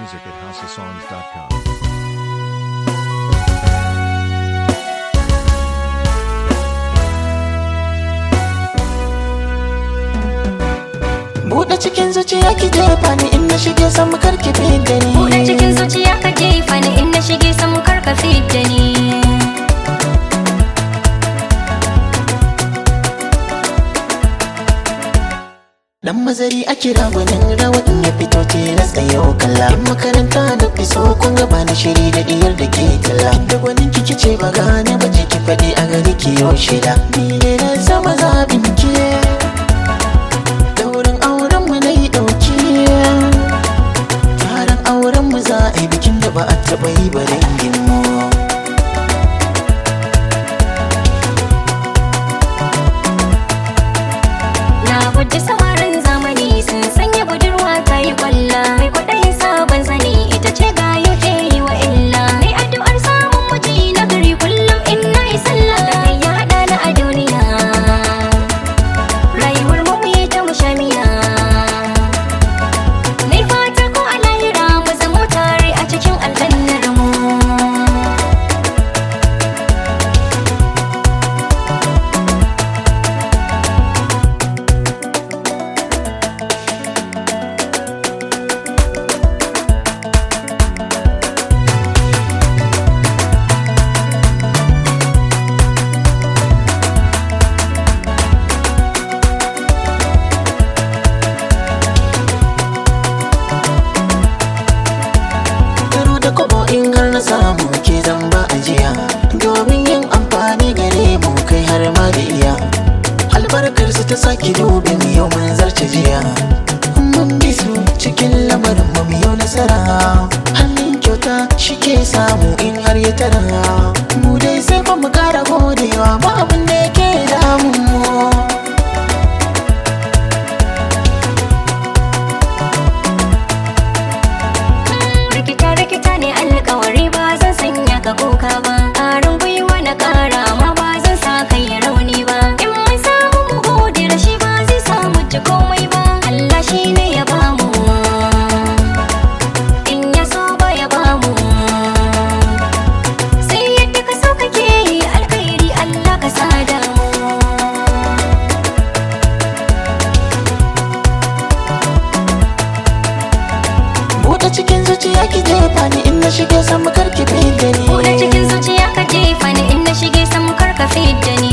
music at housesongs.com. Buɗe cikin zuciya ki jefa ni in na shige san karki fidda ni. Buɗe cikin zuciya ka jefa ni in na shige san karka fidda ni. Dan mazari a kira gwanin rawa in ya fito tilas da yau kalla. In makaranta na fi so kun ga bani shiri da diyar da ke talla. Da gwanin kiki ce ba gane ba ce ki faɗi a gari ki yau shida. Ni ne na zama zaɓin ki. Za a yi bikin da ba a taɓa yi ba dangin mu. Na guji samarin zamani sun sanya budurwa ta yi kwalla. Mai kwaɗayin sabon zane ita ce gayo ke yi wa illa. Mai addu'ar samun miji na gari kullum in na yi sallah. Da kai ya haɗa na a duniya, rayuwar mu yi ta mushamiya. In har na samu ke zan ba ajiya domin yin amfani gare mu kai har ma da iya. Albarkar su ta saki dube mu yau mun zarce jiya. Mun bi su cikin lamarin mu yau nasara. Hannun kyauta shi ke samu in har ya tara. Mu dai sai fa mu kara godewa ba abin da yake damun mu. Ka kuka ba ƙarin gwiwa na ƙara ma ba zan sa kai ya rauni ba. In mun samu mu gode da shi ba zai samu ji komai ba. Allah shi ne ya bamu, in ya so ba ya bamu. Sai yadda ka so kake yi alkhairi Allah ka sada mu. Buɗe cikin zuciya ki jefa ni in na shige san karki fidda ni. Buɗe cikin zuciya ka jefa ni in na shige san karka fidda ni.